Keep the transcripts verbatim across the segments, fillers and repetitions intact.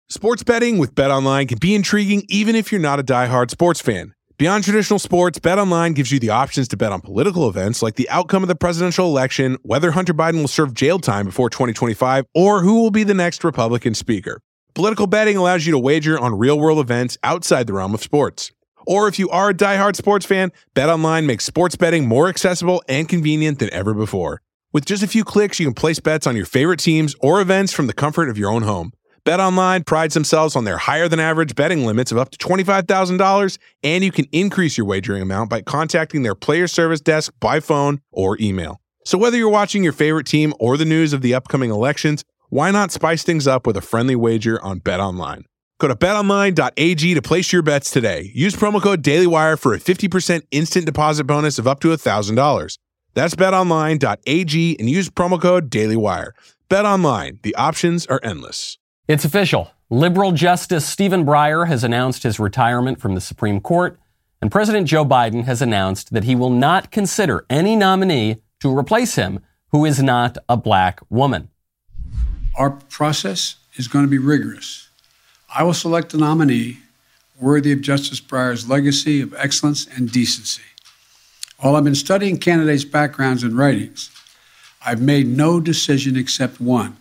Sports betting with BetOnline can be intriguing even if you're not a diehard sports fan. Beyond traditional sports, BetOnline gives you the options to bet on political events like the outcome of the presidential election, whether Hunter Biden will serve jail time before twenty twenty-five, or who will be the next Republican speaker. Political betting allows you to wager on real-world events outside the realm of sports. Or if you are a diehard sports fan, BetOnline makes sports betting more accessible and convenient than ever before. With just a few clicks, you can place bets on your favorite teams or events from the comfort of your own home. BetOnline prides themselves on their higher-than-average betting limits of up to twenty-five thousand dollars, and you can increase your wagering amount by contacting their player service desk by phone or email. So whether you're watching your favorite team or the news of the upcoming elections, why not spice things up with a friendly wager on BetOnline? Go to bet online dot a g to place your bets today. Use promo code DailyWire for a fifty percent instant deposit bonus of up to one thousand dollars. That's bet online dot a g and use promo code DailyWire. BetOnline, the options are endless. It's official. Liberal Justice Stephen Breyer has announced his retirement from the Supreme Court, and President Joe Biden has announced that he will not consider any nominee to replace him who is not a black woman. Our process is going to be rigorous. I will select a nominee worthy of Justice Breyer's legacy of excellence and decency. While I've been studying candidates' backgrounds and writings, I've made no decision except one.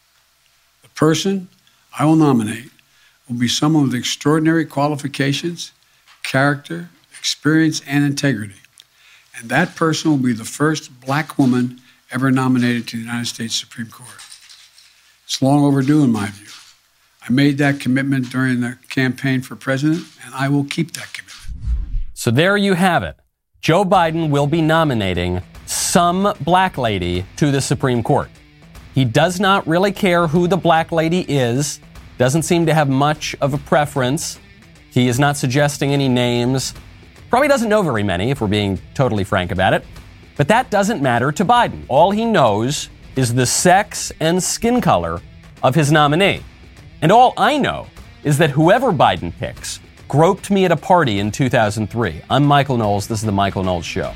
The person I will nominate will be someone with extraordinary qualifications, character, experience, and integrity. And that person will be the first black woman ever nominated to the United States Supreme Court. It's long overdue in my view. I made that commitment during the campaign for president, and I will keep that commitment. So there you have it. Joe Biden will be nominating some black lady to the Supreme Court. He does not really care who the black lady is, doesn't seem to have much of a preference. He is not suggesting any names. Probably doesn't know very many, if we're being totally frank about it. But that doesn't matter to Biden. All he knows is the sex and skin color of his nominee. And all I know is that whoever Biden picks groped me at a party in two thousand three. I'm Michael Knowles. This is The Michael Knowles Show.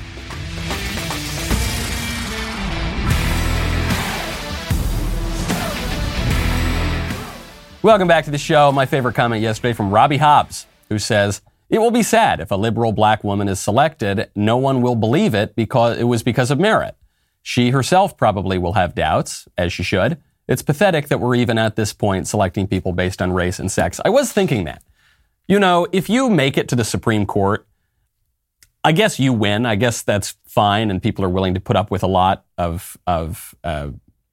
Welcome back to the show. My favorite comment yesterday from Robbie Hobbs, who says, "It will be sad if a liberal black woman is selected. No one will believe it because it was because of merit. She herself probably will have doubts, as she should. It's pathetic that we're even at this point selecting people based on race and sex." I was thinking that. You know, if you make it to the Supreme Court, I guess you win. I guess that's fine, and people are willing to put up with a lot of of uh,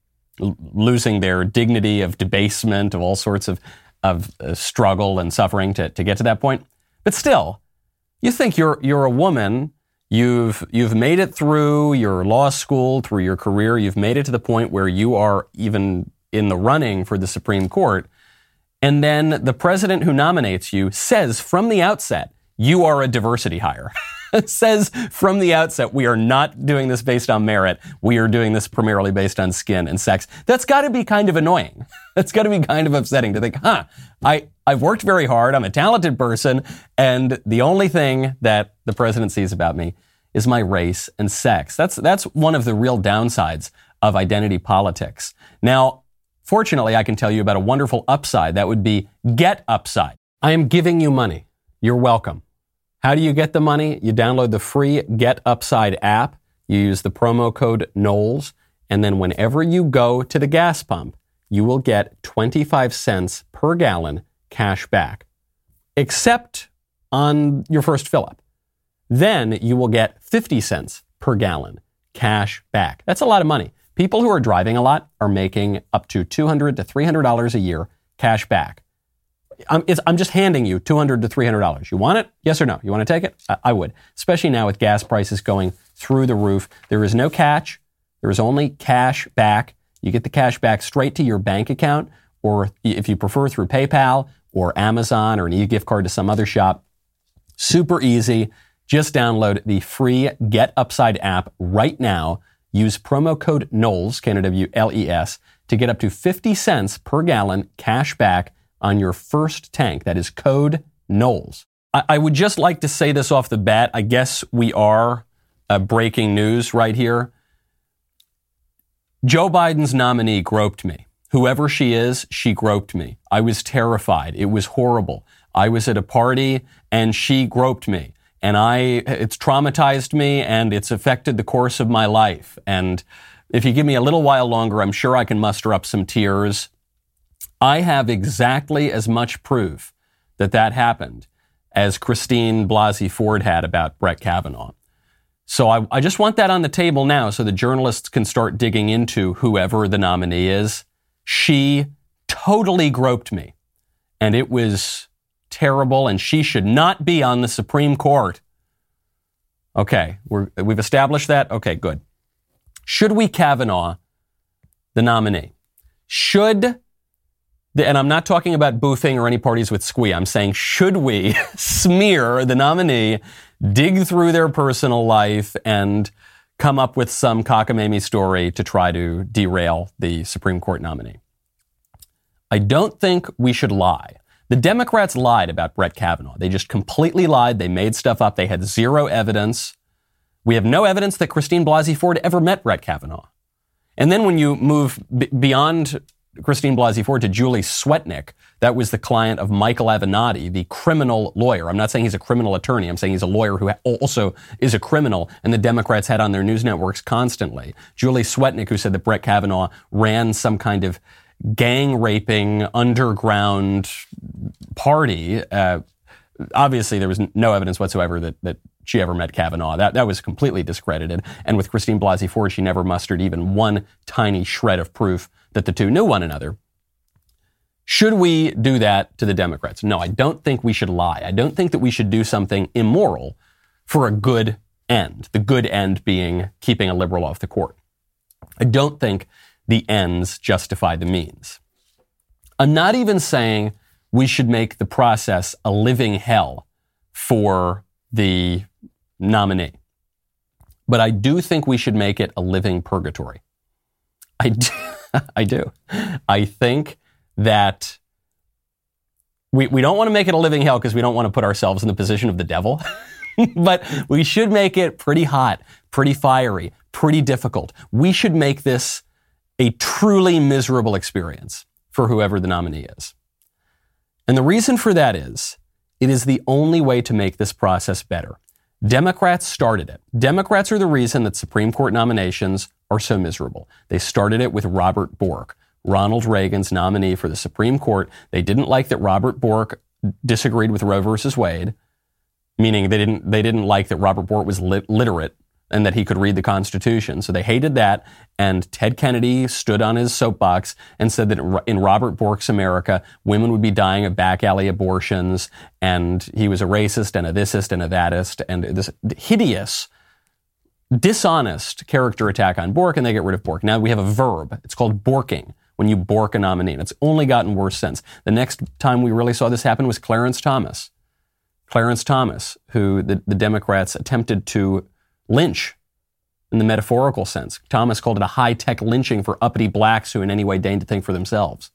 losing their dignity, of debasement, of all sorts of of uh, struggle and suffering to, to get to that point. But still, you think you're you're a woman. You've you've made it through your law school, through your career. You've made it to the point where you are even in the running for the Supreme Court. And then the president who nominates you says from the outset, you are a diversity hire. Says from the outset, we are not doing this based on merit. We are doing this primarily based on skin and sex. That's got to be kind of annoying. That's got to be kind of upsetting to think, huh, I, I've worked very hard. I'm a talented person. And the only thing that the president sees about me is my race and sex. That's, that's one of the real downsides of identity politics. Now, fortunately, I can tell you about a wonderful upside. That would be Get Upside. I am giving you money. You're welcome. How do you get the money? You download the free Get Upside app. You use the promo code Knowles. And then whenever you go to the gas pump, you will get twenty-five cents per gallon cash back, except on your first fill up. Then you will get fifty cents per gallon cash back. That's a lot of money. People who are driving a lot are making up to two hundred to three hundred dollars a year cash back. I'm, it's, I'm just handing you two hundred to three hundred dollars. You want it? Yes or no? You want to take it? I, I would. Especially now with gas prices going through the roof. There is no catch. There is only cash back. You get the cash back straight to your bank account, or if you prefer through PayPal or Amazon or an e-gift card to some other shop. Super easy. Just download the free Get Upside app right now. Use promo code Knowles, K N O W L E S, to get up to fifty cents per gallon cash back on your first tank. That is code Knowles. I, I would just like to say this off the bat. I guess we are uh, breaking news right here. Joe Biden's nominee groped me. Whoever she is, she groped me. I was terrified. It was horrible. I was at a party and she groped me. And I, it's traumatized me and it's affected the course of my life. And if you give me a little while longer, I'm sure I can muster up some tears. I have exactly as much proof that that happened as Christine Blasey Ford had about Brett Kavanaugh. So I, I just want that on the table now so the journalists can start digging into whoever the nominee is. She totally groped me, and it was terrible, and she should not be on the Supreme Court. Okay, we're, we've established that? Okay, good. Should we Kavanaugh the nominee? Should, the, and I'm not talking about boofing or any parties with squee, I'm saying should we smear the nominee, dig through their personal life, and come up with some cockamamie story to try to derail the Supreme Court nominee? I don't think we should lie. The Democrats lied about Brett Kavanaugh. They just completely lied. They made stuff up. They had zero evidence. We have no evidence that Christine Blasey Ford ever met Brett Kavanaugh. And then when you move b- beyond Christine Blasey Ford to Julie Swetnick, that was the client of Michael Avenatti, the criminal lawyer. I'm not saying he's a criminal attorney. I'm saying he's a lawyer who also is a criminal, and the Democrats had on their news networks constantly. Julie Swetnick, who said that Brett Kavanaugh ran some kind of gang-raping underground party. Uh, obviously, there was no evidence whatsoever that, that she ever met Kavanaugh. That, that was completely discredited. And with Christine Blasey Ford, she never mustered even one tiny shred of proof that the two knew one another. Should we do that to the Democrats? No, I don't think we should lie. I don't think that we should do something immoral for a good end, the good end being keeping a liberal off the court. I don't think the ends justify the means. I'm not even saying we should make the process a living hell for the nominee, but I do think we should make it a living purgatory. I do. I do. I think that we, we don't want to make it a living hell because we don't want to put ourselves in the position of the devil, but we should make it pretty hot, pretty fiery, pretty difficult. We should make this a truly miserable experience for whoever the nominee is. And the reason for that is it is the only way to make this process better. Democrats started it. Democrats are the reason that Supreme Court nominations are so miserable. They started it with Robert Bork, Ronald Reagan's nominee for the Supreme Court. They didn't like that Robert Bork disagreed with Roe versus Wade, meaning they didn't they didn't like that Robert Bork was lit- literate and that he could read the Constitution. So they hated that, and Ted Kennedy stood on his soapbox and said that in Robert Bork's America, women would be dying of back alley abortions, and he was a racist and a thisist and a thatist, and this hideous, dishonest character attack on Bork, and they get rid of Bork. Now we have a verb. It's called borking, when you bork a nominee, and it's only gotten worse since. The next time we really saw this happen was Clarence Thomas. Clarence Thomas, who the, the Democrats attempted to lynch in the metaphorical sense. Thomas called it a high-tech lynching for uppity blacks who in any way deigned to think for themselves.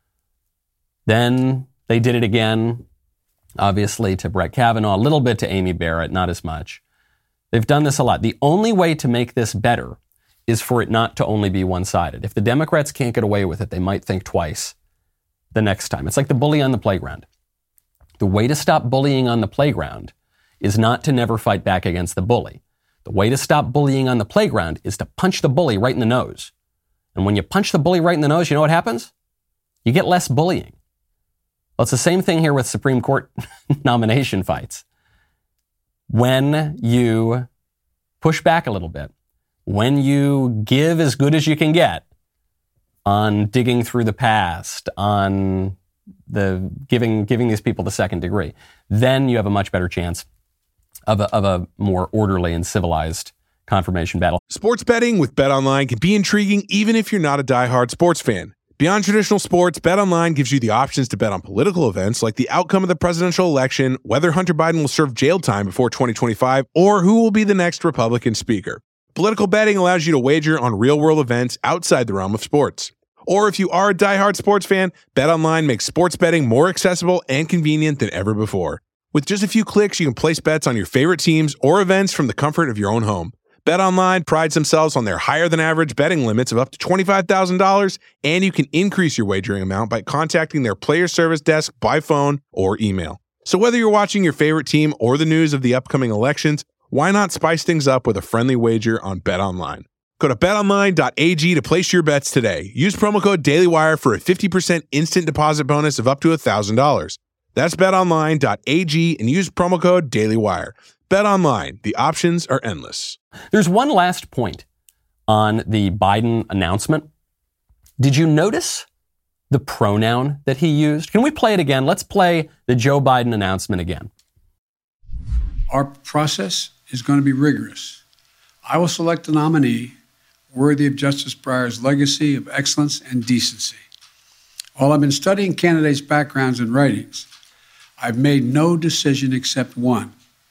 Then they did it again, obviously, to Brett Kavanaugh, a little bit to Amy Barrett, not as much. They've done this a lot. The only way to make this better is for it not to only be one-sided. If the Democrats can't get away with it, they might think twice the next time. It's like the bully on the playground. The way to stop bullying on the playground is not to never fight back against the bully. The way to stop bullying on the playground is to punch the bully right in the nose. And when you punch the bully right in the nose, you know what happens? You get less bullying. Well, it's the same thing here with Supreme Court nomination fights. When you push back a little bit, when you give as good as you can get on digging through the past, on the giving giving these people the second degree, then you have a much better chance of a, of a more orderly and civilized confirmation battle. Sports betting with BetOnline can be intriguing even if you're not a diehard sports fan. Beyond traditional sports, BetOnline gives you the options to bet on political events like the outcome of the presidential election, whether Hunter Biden will serve jail time before twenty twenty-five, or who will be the next Republican speaker. Political betting allows you to wager on real-world events outside the realm of sports. Or if you are a diehard sports fan, BetOnline makes sports betting more accessible and convenient than ever before. With just a few clicks, you can place bets on your favorite teams or events from the comfort of your own home. BetOnline prides themselves on their higher-than-average betting limits of up to twenty-five thousand dollars, and you can increase your wagering amount by contacting their player service desk by phone or email. So whether you're watching your favorite team or the news of the upcoming elections, why not spice things up with a friendly wager on BetOnline? Go to bet online dot a g to place your bets today. Use promo code DailyWire for a fifty percent instant deposit bonus of up to one thousand dollars. That's bet online dot a g and use promo code DailyWire. BetOnline, the options are endless. There's one last point on the Biden announcement. Did you notice the pronoun that he used? Can we play it again? Let's play the Joe Biden announcement again. Our process is going to be rigorous. I will select a nominee worthy of Justice Breyer's legacy of excellence and decency. While I've been studying candidates' backgrounds and writings, I've made no decision except one.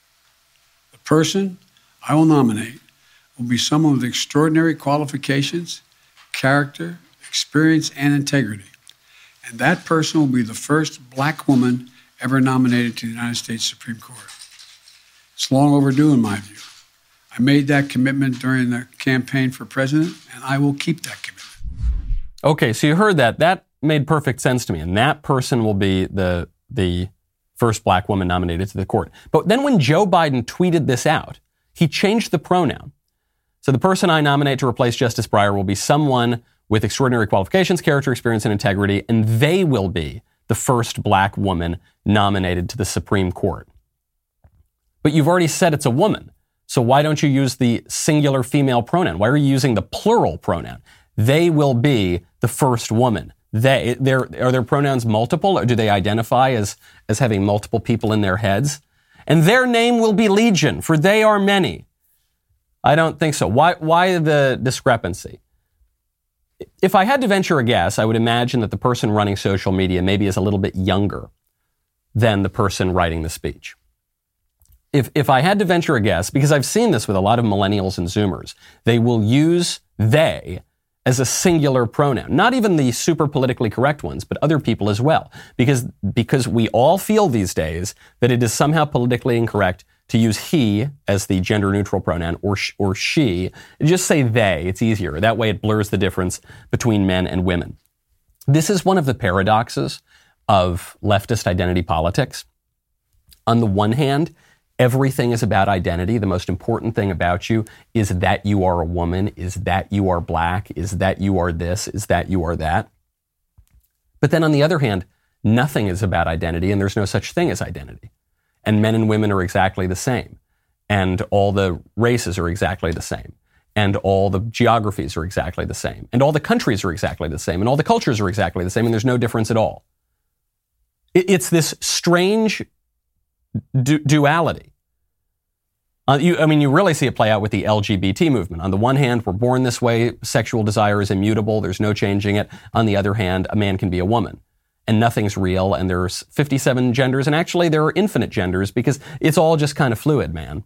The person I will nominate will be someone with extraordinary qualifications, character, experience, and integrity. And that person will be the first black woman ever nominated to the United States Supreme Court. It's long overdue in my view. I made that commitment during the campaign for president, and I will keep that commitment. Okay, so you heard that. That made perfect sense to me. And that person will be the, the first black woman nominated to the court. But then when Joe Biden tweeted this out, he changed the pronoun. So the person I nominate to replace Justice Breyer will be someone with extraordinary qualifications, character, experience, and integrity, and they will be the first black woman nominated to the Supreme Court. But you've already said it's a woman. So why don't you use the singular female pronoun? Why are you using the plural pronoun? They will be the first woman. They, are their pronouns multiple, or do they identify as, as having multiple people in their heads? And their name will be legion, for they are many. I don't think so. Why, why the discrepancy? If I had to venture a guess, I would imagine that the person running social media maybe is a little bit younger than the person writing the speech. If if I had to venture a guess, because I've seen this with a lot of millennials and Zoomers, they will use they as a singular pronoun. Not even the super politically correct ones, but other people as well. Because, because we all feel these days that it is somehow politically incorrect to use he as the gender neutral pronoun or sh- or she. Just say they. It's easier. That way it blurs the difference between men and women. This is one of the paradoxes of leftist identity politics. On the one hand, everything is about identity. The most important thing about you is that you are a woman, is that you are black, is that you are this, is that you are that. But then on the other hand, nothing is about identity, and there's no such thing as identity. And men and women are exactly the same. And all the races are exactly the same. And all the geographies are exactly the same. And all the countries are exactly the same. And all the cultures are exactly the same. And there's no difference at all. It's this strange du- duality. Uh, you, I mean, you really see it play out with the L G B T movement. On the one hand, we're born this way. Sexual desire is immutable. There's no changing it. On the other hand, a man can be a woman. And nothing's real, and there's fifty-seven genders, and actually there are infinite genders because it's all just kind of fluid, man.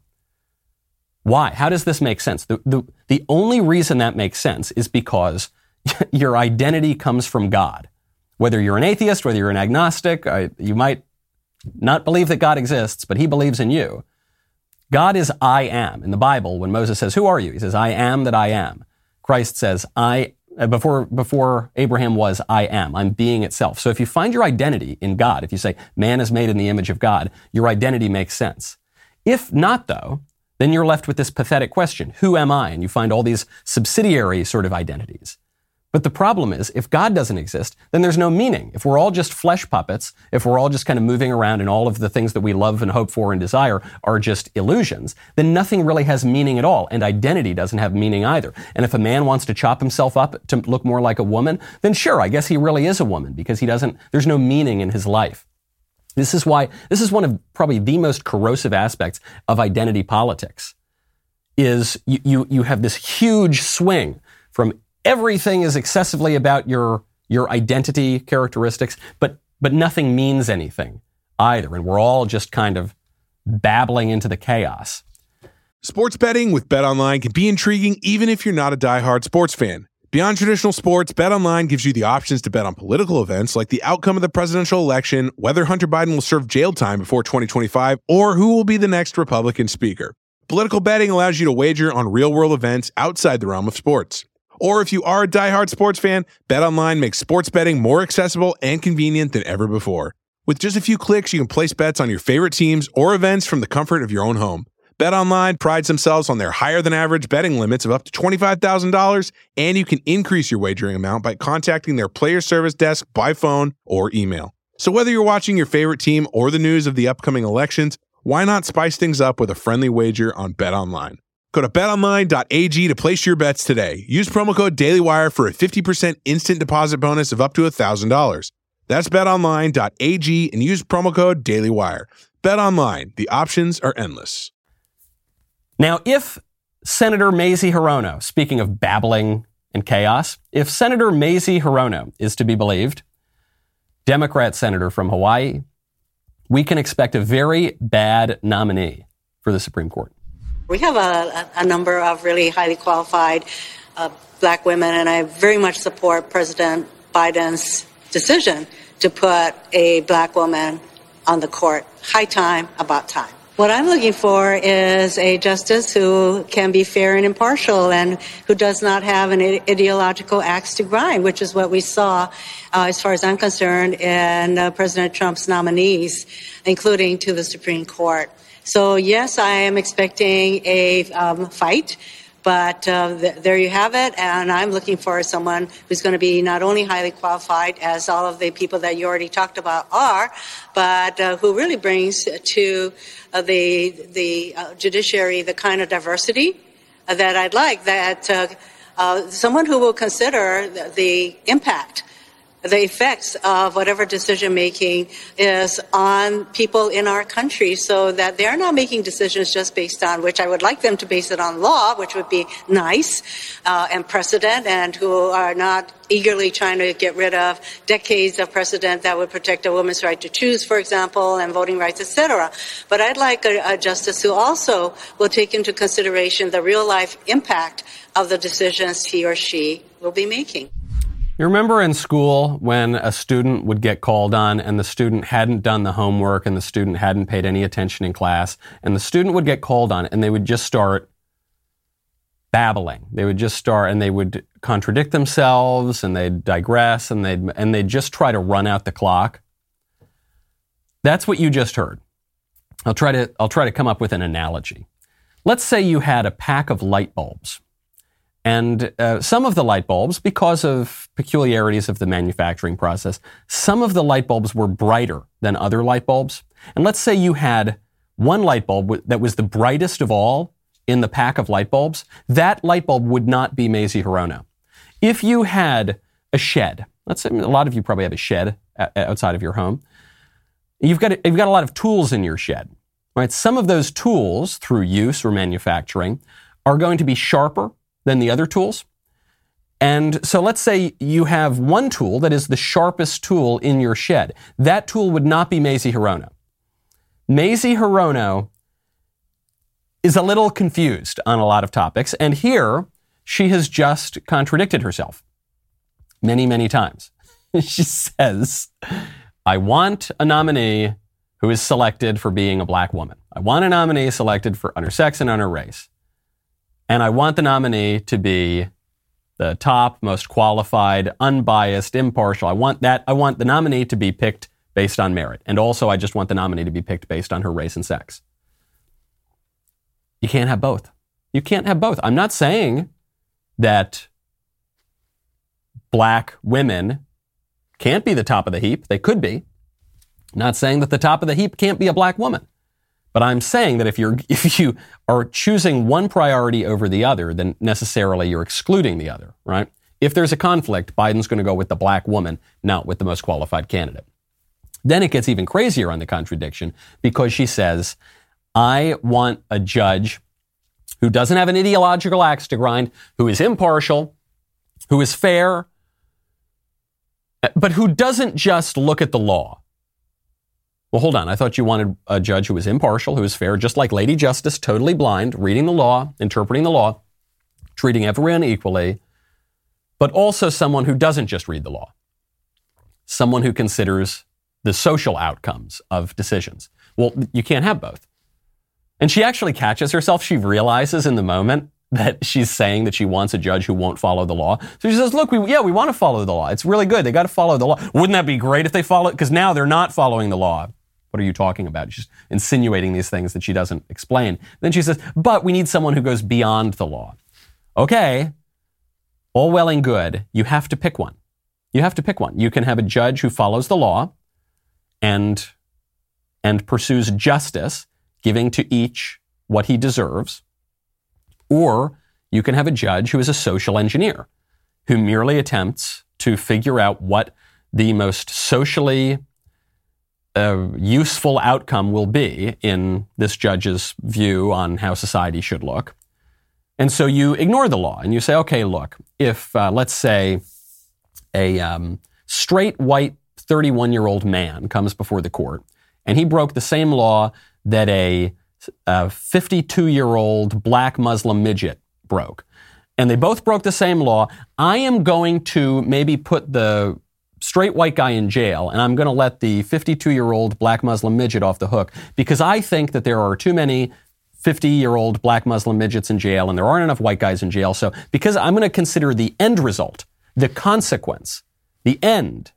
Why? How does this make sense? The, the, the only reason that makes sense is because your identity comes from God. Whether you're an atheist, whether you're an agnostic, I, you might not believe that God exists, but he believes in you. God is I am. In the Bible, when Moses says, who are you? He says, I am that I am. Christ says, I Before, before Abraham was, I am. I'm being itself. So if you find your identity in God, if you say, man is made in the image of God, your identity makes sense. If not, though, then you're left with this pathetic question, who am I? And you find all these subsidiary sort of identities. But the problem is, if God doesn't exist, then there's no meaning. If we're all just flesh puppets, if we're all just kind of moving around and all of the things that we love and hope for and desire are just illusions, then nothing really has meaning at all, and identity doesn't have meaning either. And if a man wants to chop himself up to look more like a woman, then sure, I guess he really is a woman, because he doesn't, there's no meaning in his life. This is why, this is one of probably the most corrosive aspects of identity politics, is you, you, you have this huge swing from everything is excessively about your your identity characteristics, but but nothing means anything either. And we're all just kind of babbling into the chaos. Sports betting with BetOnline can be intriguing even if you're not a diehard sports fan. Beyond traditional sports, BetOnline gives you the options to bet on political events like the outcome of the presidential election, whether Hunter Biden will serve jail time before twenty twenty-five, or who will be the next Republican speaker. Political betting allows you to wager on real-world events outside the realm of sports. Or if you are a diehard sports fan, BetOnline makes sports betting more accessible and convenient than ever before. With just a few clicks, you can place bets on your favorite teams or events from the comfort of your own home. BetOnline prides themselves on their higher-than-average betting limits of up to twenty-five thousand dollars, and you can increase your wagering amount by contacting their player service desk by phone or email. So whether you're watching your favorite team or the news of the upcoming elections, why not spice things up with a friendly wager on BetOnline? Go to bet online dot a g to place your bets today. Use promo code DailyWire for a fifty percent instant deposit bonus of up to one thousand dollars. That's bet online dot a g and use promo code DailyWire. BetOnline, the options are endless. Now, if Senator Mazie Hirono, speaking of babbling and chaos, if Senator Mazie Hirono is to be believed, Democrat senator from Hawaii, we can expect a very bad nominee for the Supreme Court. We have a, a number of really highly qualified uh, black women, and I very much support President Biden's decision to put a black woman on the court. High time, about time. What I'm looking for is a justice who can be fair and impartial and who does not have an ideological axe to grind, which is what we saw, uh, as far as I'm concerned, in uh, President Trump's nominees, including to the Supreme Court. So, yes, I am expecting a um, fight, but uh, th- there you have it. And I'm looking for someone who's going to be not only highly qualified, as all of the people that you already talked about are, but uh, who really brings to uh, the the uh, judiciary the kind of diversity uh, that I'd like, that uh, uh, someone who will consider the, the impact, the effects of whatever decision-making is on people in our country, so that they're not making decisions just based on, which I would like them to base it on law, which would be nice, uh, and precedent, and who are not eagerly trying to get rid of decades of precedent that would protect a woman's right to choose, for example, and voting rights, et cetera. But I'd like a, a justice who also will take into consideration the real-life impact of the decisions he or she will be making. You remember in school when a student would get called on and the student hadn't done the homework and the student hadn't paid any attention in class, and the student would get called on and they would just start babbling. They would just start and they would contradict themselves and they'd digress and they'd, and they'd just try to run out the clock. That's what you just heard. I'll try to, I'll try to come up with an analogy. Let's say you had a pack of light bulbs. And uh, some of the light bulbs, because of peculiarities of the manufacturing process, some of the light bulbs were brighter than other light bulbs. And let's say you had one light bulb w- that was the brightest of all in the pack of light bulbs. That light bulb would not be Mazie Hirono. If you had a shed, let's say a lot of you probably have a shed a- outside of your home. You've got a, you've got a lot of tools in your shed, right? Some of those tools, through use or manufacturing, are going to be sharper than the other tools. And so let's say you have one tool that is the sharpest tool in your shed. That tool would not be Mazie Hirono. Mazie Hirono is a little confused on a lot of topics, and here she has just contradicted herself many, many times. She says, I want a nominee who is selected for being a black woman. I want a nominee selected for on her sex and on her race. And I want the nominee to be the top, most qualified, unbiased, impartial. I want that. I want the nominee to be picked based on merit. And also, I just want the nominee to be picked based on her race and sex. You can't have both. You can't have both. I'm not saying that black women can't be the top of the heap. They could be. I'm not saying that the top of the heap can't be a black woman. But I'm saying that if you're if you are choosing one priority over the other, then necessarily you're excluding the other, right? If there's a conflict, Biden's going to go with the black woman, not with the most qualified candidate. Then it gets even crazier on the contradiction because she says, I want a judge who doesn't have an ideological axe to grind, who is impartial, who is fair, but who doesn't just look at the law. Well, hold on. I thought you wanted a judge who was impartial, who was fair, just like Lady Justice, totally blind, reading the law, interpreting the law, treating everyone equally, but also someone who doesn't just read the law, someone who considers the social outcomes of decisions. Well, you can't have both. And she actually catches herself. She realizes in the moment that she's saying that she wants a judge who won't follow the law. So she says, look, we, yeah, we want to follow the law. It's really good. They got to follow the law. Wouldn't that be great if they follow it? Because now they're not following the law. What are you talking about? She's insinuating these things that she doesn't explain. Then she says, but we need someone who goes beyond the law. Okay, all well and good. You have to pick one. You have to pick one. You can have a judge who follows the law and, and pursues justice, giving to each what he deserves. Or you can have a judge who is a social engineer, who merely attempts to figure out what the most socially uh, useful outcome will be in this judge's view on how society should look. And so you ignore the law and you say, okay, look, if, uh, let's say, a um, straight white thirty-one-year-old man comes before the court and he broke the same law that a a fifty-two-year-old black Muslim midget broke, and they both broke the same law, I am going to maybe put the straight white guy in jail, and I'm going to let the fifty-two-year-old black Muslim midget off the hook, because I think that there are too many fifty-year-old black Muslim midgets in jail, and there aren't enough white guys in jail. So because I'm going to consider the end result, the consequence, the end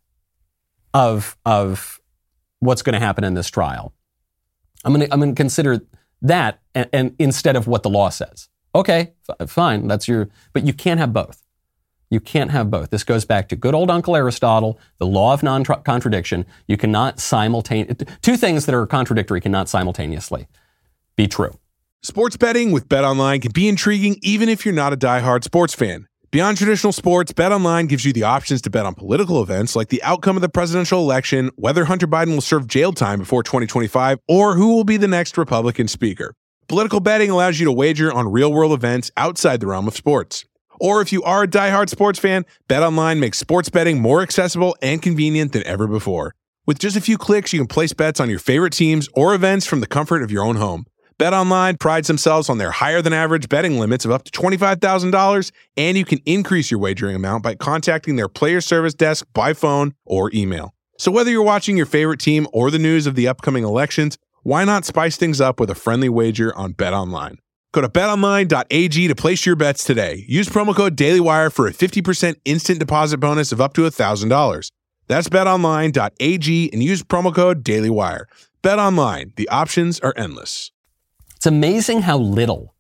of, of what's going to happen in this trial, I'm going to, I'm going to consider that and, and instead of what the law says. Okay, f- fine, that's your, but you can't have both. You can't have both. This goes back to good old Uncle Aristotle, the law of non-contradiction. You cannot simultaneously, two things that are contradictory cannot simultaneously be true. Sports betting with BetOnline can be intriguing even if you're not a diehard sports fan. Beyond traditional sports, BetOnline gives you the options to bet on political events like the outcome of the presidential election, whether Hunter Biden will serve jail time before twenty twenty-five, or who will be the next Republican speaker. Political betting allows you to wager on real-world events outside the realm of sports. Or if you are a diehard sports fan, BetOnline makes sports betting more accessible and convenient than ever before. With just a few clicks, you can place bets on your favorite teams or events from the comfort of your own home. BetOnline prides themselves on their higher-than-average betting limits of up to twenty-five thousand dollars, and you can increase your wagering amount by contacting their player service desk by phone or email. So whether you're watching your favorite team or the news of the upcoming elections, why not spice things up with a friendly wager on BetOnline? Go to bet online dot a g to place your bets today. Use promo code DailyWire for a fifty percent instant deposit bonus of up to one thousand dollars. That's bet online dot a g and use promo code DailyWire. BetOnline, the options are endless. It's amazing how little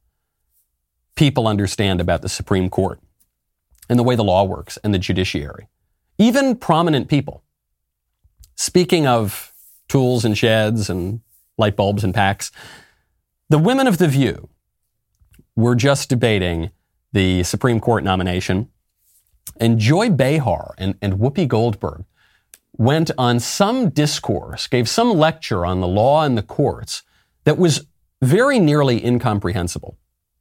people understand about the Supreme Court and the way the law works and the judiciary. Even prominent people. Speaking of tools and sheds and light bulbs and packs, the women of The View were just debating the Supreme Court nomination, and Joy Behar and, and Whoopi Goldberg went on some discourse, gave some lecture on the law and the courts that was very nearly incomprehensible.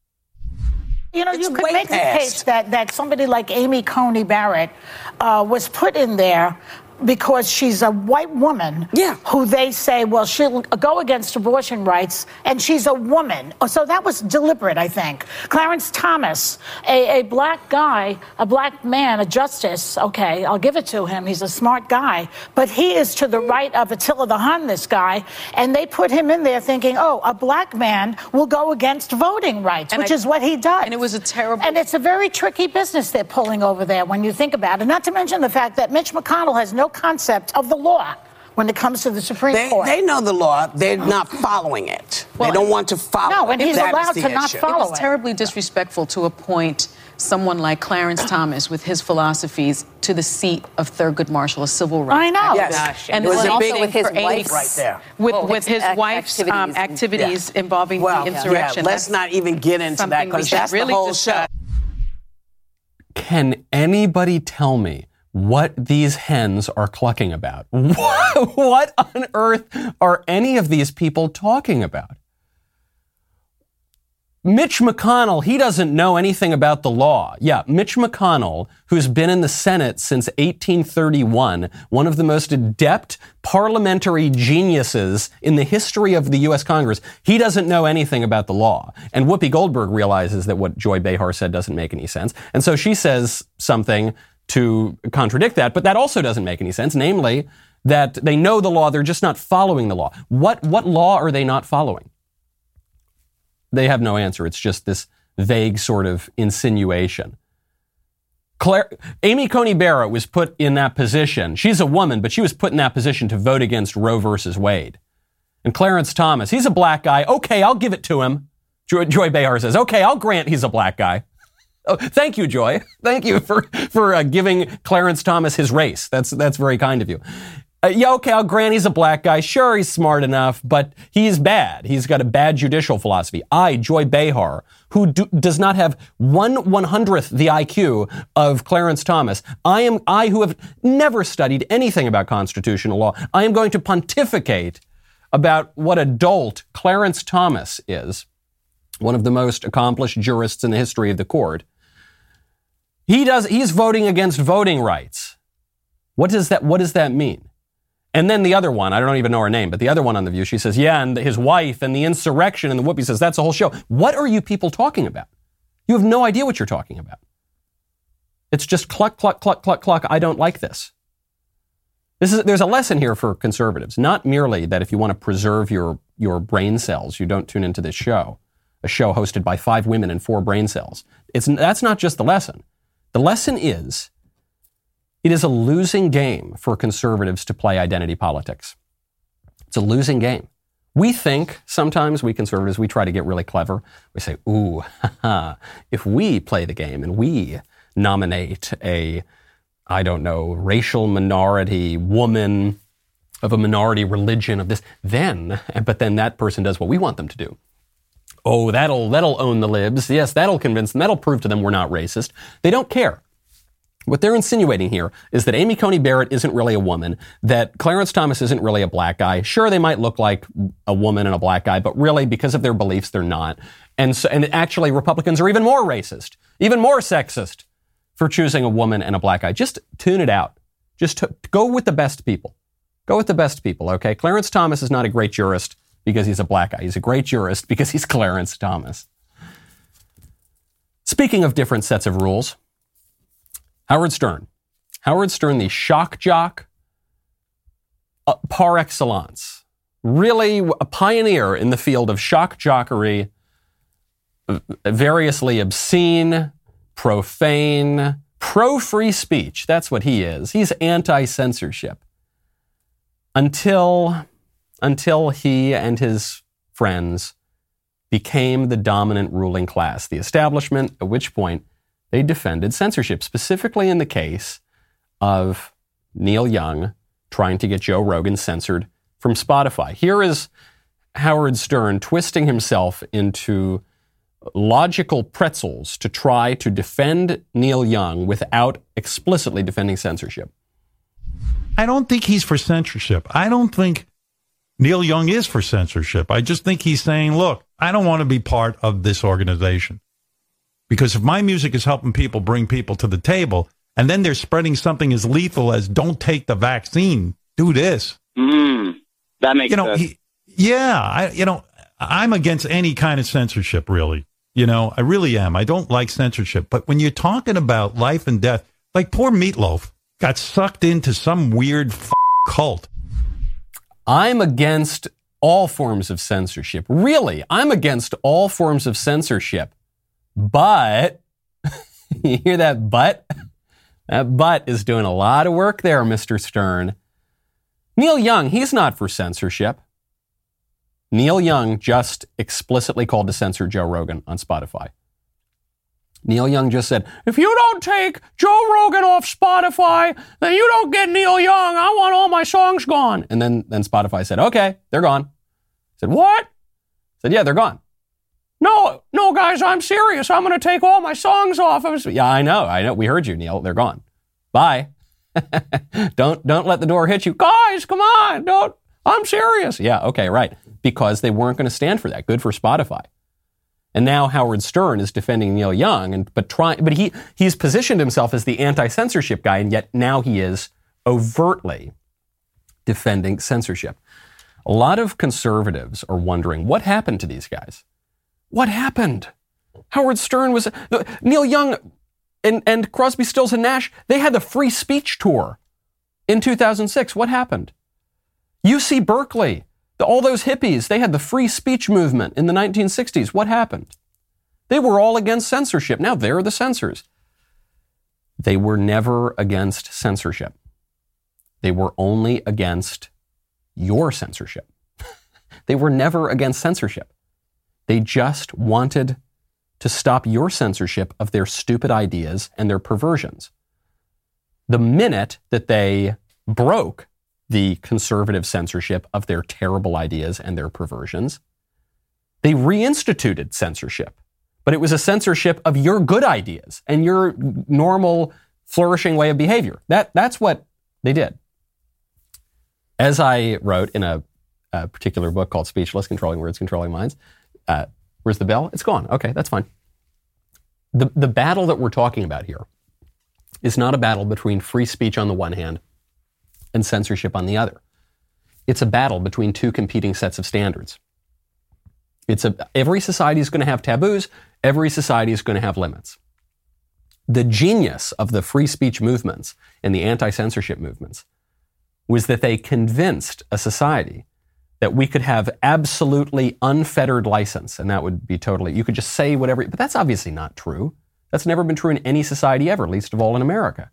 You know, It's you could way make the past. case that, that somebody like Amy Coney Barrett uh, was put in there because she's a white woman Yeah. who they say, well, she'll go against abortion rights, and she's a woman. So that was deliberate, I think. Clarence Thomas, a, a black guy, a black man, a justice, okay, I'll give it to him. He's a smart guy. But he is to the right of Attila the Hun, this guy, and they put him in there thinking, oh, a black man will go against voting rights, And which I- is what he does. and it was a terrible- And it's a very tricky business they're pulling over there when you think about it. Not to mention the fact that Mitch McConnell has no concept of the law when it comes to the Supreme They, Court. they know the law. They're not following it. Well, they don't want to follow No, and it. he's That is allowed the to not issue. follow It was it. terribly disrespectful to appoint someone like Clarence Thomas with his philosophies to the seat of Thurgood Marshall, a civil rights I know. Yes. activist. And it was then a also big- with his for Amy wife's right there. With, Well, with his ac- wife's activities um, and- activities involving Well, the yeah, insurrection. let's That's not even get into that something we because should that's really the whole discuss. show. Can anybody tell me what these hens are clucking about? What, what on earth are any of these people talking about? Mitch McConnell, he doesn't know anything about the law. Yeah, Mitch McConnell, who's been in the Senate since eighteen thirty-one, one of the most adept parliamentary geniuses in the history of the U S Congress, he doesn't know anything about the law. And Whoopi Goldberg realizes that what Joy Behar said doesn't make any sense. And so she says something to contradict that, but that also doesn't make any sense, namely that they know the law, they're just not following the law. What, what law are they not following? They have no answer. It's just this vague sort of insinuation. Claire, Amy Coney Barrett was put in that position. She's a woman, but she was put in that position to vote against Roe versus Wade. And Clarence Thomas, he's a black guy. Okay, I'll give it to him. Joy, Joy Behar says, okay, I'll grant he's a black guy. Oh, thank you, Joy. Thank you for, for uh, giving Clarence Thomas his race. That's, that's very kind of you. Uh, yeah, okay, I'll grant he's a black guy. Sure, he's smart enough, but he's bad. He's got a bad judicial philosophy. I, Joy Behar, who do, does not have one one hundredth the I Q of Clarence Thomas, I am I who have never studied anything about constitutional law. I am going to pontificate about what a dolt Clarence Thomas is, one of the most accomplished jurists in the history of the court. He does. He's voting against voting rights. What does that? What does that mean? And then the other one, I don't even know her name, but the other one on The View, she says, yeah, and his wife and the insurrection, and the Whoopi says, that's a whole show. What are you people talking about? You have no idea what you're talking about. It's just cluck, cluck, cluck, cluck, cluck. I don't like this. This is, there's a lesson here for conservatives, not merely that if you want to preserve your, your brain cells, you don't tune into this show, a show hosted by five women and four brain cells. It's, that's not just the lesson. The lesson is, it is a losing game for conservatives to play identity politics. It's a losing game. We think, sometimes we conservatives, we try to get really clever. We say, ooh, haha, if we play the game and we nominate a, I don't know, racial minority woman of a minority religion of this, then, but then that person does what we want them to do. Oh, that'll, that'll own the libs. Yes, that'll convince them. That'll prove to them we're not racist. They don't care. What they're insinuating here is that Amy Coney Barrett isn't really a woman, that Clarence Thomas isn't really a black guy. Sure, they might look like a woman and a black guy, but really, because of their beliefs, they're not. And so, and actually, Republicans are even more racist, even more sexist for choosing a woman and a black guy. Just tune it out. Just t- go with the best people. Go with the best people, okay? Clarence Thomas is not a great jurist because he's a black guy. He's a great jurist because he's Clarence Thomas. Speaking of different sets of rules, Howard Stern. Howard Stern, the shock jock uh, par excellence. Really a pioneer in the field of shock jockery, uh, variously obscene, profane, pro-free speech. That's what he is. He's anti-censorship. Until, until he and his friends became the dominant ruling class, the establishment, at which point they defended censorship, specifically in the case of Neil Young trying to get Joe Rogan censored from Spotify. Here is Howard Stern twisting himself into logical pretzels to try to defend Neil Young without explicitly defending censorship. I don't think he's for censorship. I don't think Neil Young is for censorship. I just think he's saying, look, I don't want to be part of this organization. Because if my music is helping people bring people to the table, and then they're spreading something as lethal as don't take the vaccine, do this. Mm, that makes you know, sense. He, yeah, I, you know, I'm against any kind of censorship, really. You know, I really am. I don't like censorship. But when you're talking about life and death, like poor Meatloaf got sucked into some weird f- cult. I'm against all forms of censorship. Really, I'm against all forms of censorship. But, you hear that but? That but is doing a lot of work there, Mister Stern. Neil Young, he's not for censorship. Neil Young just explicitly called to censor Joe Rogan on Spotify. Neil Young just said, if you don't take Joe Rogan off Spotify, then you don't get Neil Young. I want all my songs gone. And then, then Spotify said, okay, they're gone. I said, what? I said, yeah, they're gone. No, no, guys, I'm serious. I'm going to take all my songs off. I was, yeah, I know. I know. We heard you, Neil. They're gone. Bye. don't, don't let the door hit you. Guys, come on. Don't. I'm serious. Yeah, okay, right. Because they weren't going to stand for that. Good for Spotify. And now Howard Stern is defending Neil Young, and but trying, but he he's positioned himself as the anti-censorship guy, and yet now he is overtly defending censorship. A lot of conservatives are wondering what happened to these guys. What happened? Howard Stern was... Neil Young and, and Crosby, Stills, and Nash, they had the free speech tour in two thousand six. What happened? U C Berkeley, All those hippies, they had the free speech movement in the nineteen sixties. What happened? They were all against censorship. Now they're the censors. They were never against censorship. They were only against your censorship. They were never against censorship. They just wanted to stop your censorship of their stupid ideas and their perversions. The minute that they broke the conservative censorship of their terrible ideas and their perversions, they reinstituted censorship. But it was a censorship of your good ideas and your normal, flourishing way of behavior. That, that's what they did. As I wrote in a, a particular book called Speechless, Controlling Words, Controlling Minds, uh, where's the bell? It's gone. Okay, that's fine. The, the battle that we're talking about here is not a battle between free speech on the one hand and censorship on the other. It's a battle between two competing sets of standards. It's a, every society is going to have taboos. Every society is going to have limits. The genius of the free speech movements and the anti-censorship movements was that they convinced a society that we could have absolutely unfettered license, and that would be totally, you could just say whatever, but that's obviously not true. That's never been true in any society ever, least of all in America.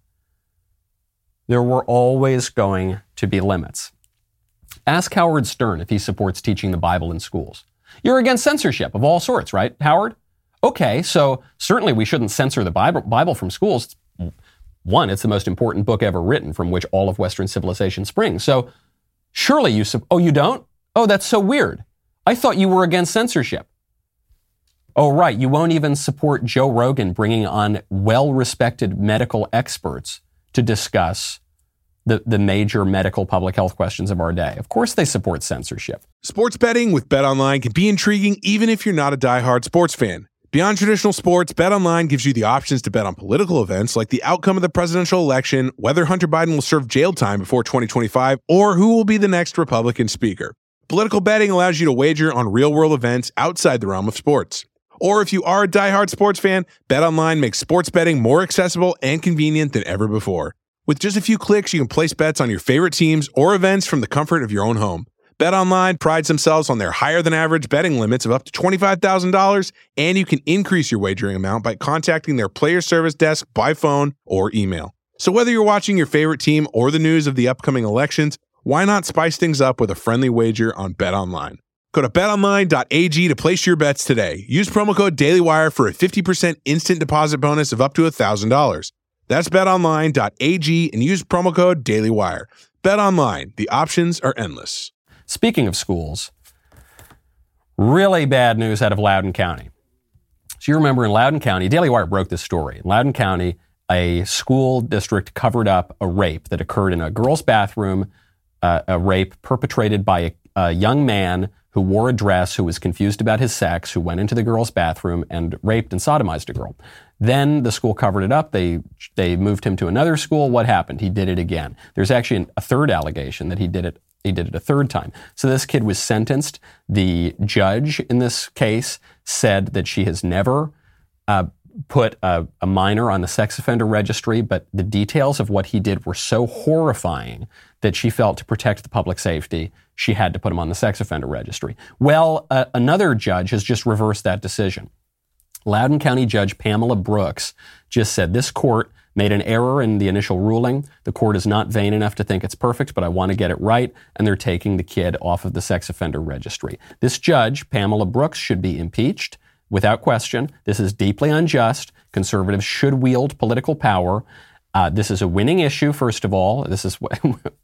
There were always going to be limits. Ask Howard Stern if he supports teaching the Bible in schools. You're against censorship of all sorts, right, Howard? Okay, so certainly we shouldn't censor the Bible, Bible from schools. One, it's the most important book ever written from which all of Western civilization springs. So surely you, su- oh, you don't? Oh, that's so weird. I thought you were against censorship. Oh, right. You won't even support Joe Rogan bringing on well-respected medical experts to discuss the, the major medical public health questions of our day. Of course they support censorship. Sports betting with BetOnline can be intriguing even if you're not a diehard sports fan. Beyond traditional sports, BetOnline gives you the options to bet on political events like the outcome of the presidential election, whether Hunter Biden will serve jail time before twenty twenty-five, or who will be the next Republican speaker. Political betting allows you to wager on real-world events outside the realm of sports. Or if you are a diehard sports fan, BetOnline makes sports betting more accessible and convenient than ever before. With just a few clicks, you can place bets on your favorite teams or events from the comfort of your own home. BetOnline prides themselves on their higher-than-average betting limits of up to twenty-five thousand dollars, and you can increase your wagering amount by contacting their player service desk by phone or email. So whether you're watching your favorite team or the news of the upcoming elections, why not spice things up with a friendly wager on BetOnline? Go to bet online dot a g to place your bets today. Use promo code DailyWire for a fifty percent instant deposit bonus of up to one thousand dollars. That's bet online dot a g and use promo code DailyWire. BetOnline, the options are endless. Speaking of schools, really bad news out of Loudoun County. So you remember in Loudoun County, Daily Wire broke this story. In Loudoun County, a school district covered up a rape that occurred in a girl's bathroom, uh, a rape perpetrated by a, a young man who wore a dress, who was confused about his sex, who went into the girl's bathroom and raped and sodomized a girl. Then the school covered it up. They they moved him to another school. What happened? He did it again. There's actually a third allegation that he did it He did it a third time. So this kid was sentenced. The judge in this case said that she has never uh, put a, a minor on the sex offender registry, but the details of what he did were so horrifying that she felt to protect the public safety, she had to put him on the sex offender registry. Well, uh, another judge has just reversed that decision. Loudoun County Judge Pamela Brooks just said this court made an error in the initial ruling. The court is not vain enough to think it's perfect, but I want to get it right, and they're taking the kid off of the sex offender registry. This judge, Pamela Brooks, should be impeached without question. This is deeply unjust. Conservatives should wield political power. Uh, this is a winning issue, first of all. This is what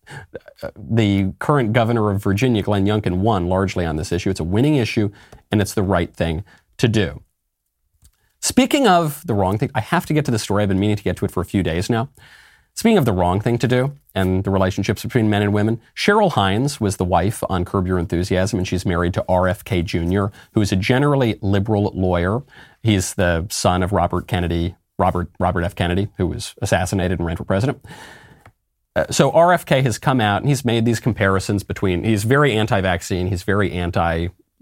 the current governor of Virginia, Glenn Youngkin, won largely on this issue. It's a winning issue, and it's the right thing to do. Speaking of the wrong thing, I have to get to this story. I've been meaning to get to it for a few days now. Speaking of the wrong thing to do and the relationships between men and women, Cheryl Hines was the wife on Curb Your Enthusiasm, and she's married to R F K Junior, who is a generally liberal lawyer. He's the son of Robert Kennedy, Robert Robert F. Kennedy, who was assassinated and ran for president. Uh, so R F K has come out and he's made these comparisons between, he's very anti-vaccine, he's very anti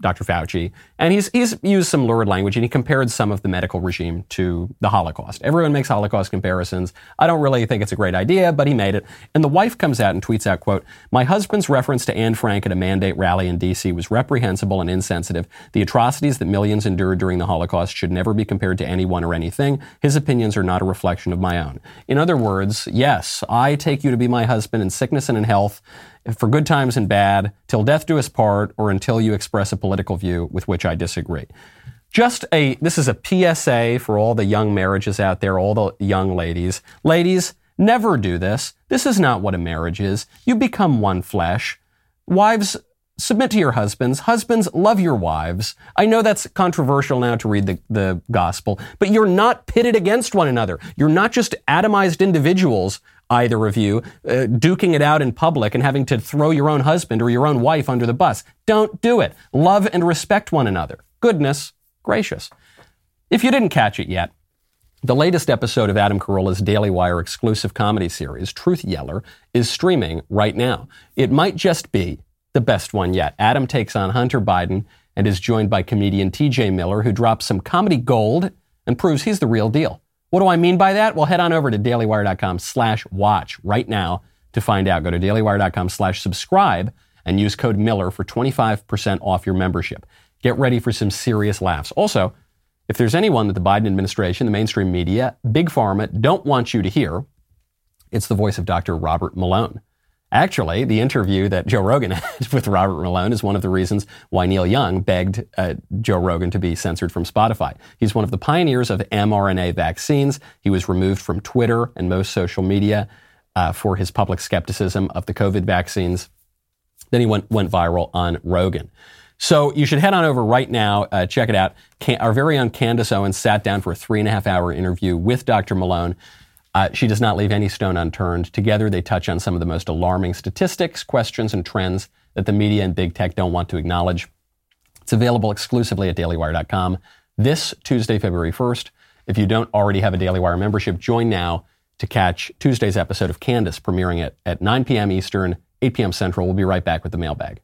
Doctor Fauci, and he's he's used some lurid language, and he compared some of the medical regime to the Holocaust. Everyone makes Holocaust comparisons. I don't really think it's a great idea, but he made it. And the wife comes out and tweets out, quote, "My husband's reference to Anne Frank at a mandate rally in D C was reprehensible and insensitive. The atrocities that millions endured during the Holocaust should never be compared to anyone or anything. His opinions are not a reflection of my own." In other words, yes, I take you to be my husband in sickness and in health, for good times and bad, till death do us part, or until you express a political view with which I disagree. Just a, this is a P S A for all the young marriages out there, all the young ladies. Ladies, never do this. This is not what a marriage is. You become one flesh. Wives, submit to your husbands. Husbands, love your wives. I know that's controversial now to read the, the gospel, but you're not pitted against one another. You're not just atomized individuals, either of you, uh, duking it out in public and having to throw your own husband or your own wife under the bus. Don't do it. Love and respect one another. Goodness gracious. If you didn't catch it yet, the latest episode of Adam Carolla's Daily Wire exclusive comedy series, Truth Yeller, is streaming right now. It might just be the best one yet. Adam takes on Hunter Biden and is joined by comedian T J Miller, who drops some comedy gold and proves he's the real deal. What do I mean by that? Well, head on over to dailywire.com slash watch right now to find out. Go to dailywire.com slash subscribe and use code Miller for twenty-five percent off your membership. Get ready for some serious laughs. Also, if there's anyone that the Biden administration, the mainstream media, Big Pharma don't want you to hear, it's the voice of Doctor Robert Malone. Actually, the interview that Joe Rogan had with Robert Malone is one of the reasons why Neil Young begged uh, Joe Rogan to be censored from Spotify. He's one of the pioneers of mRNA vaccines. He was removed from Twitter and most social media uh, for his public skepticism of the COVID vaccines. Then he went, went viral on Rogan. So you should head on over right now, uh, check it out. Can- our very own Candace Owens sat down for a three and a half hour interview with Doctor Malone. Uh, she does not leave any stone unturned. Together, they touch on some of the most alarming statistics, questions, and trends that the media and big tech don't want to acknowledge. It's available exclusively at daily wire dot com this Tuesday, February first. If you don't already have a Daily Wire membership, join now to catch Tuesday's episode of Candace, premiering at, at nine p.m. Eastern, eight p.m. Central. We'll be right back with the mailbag.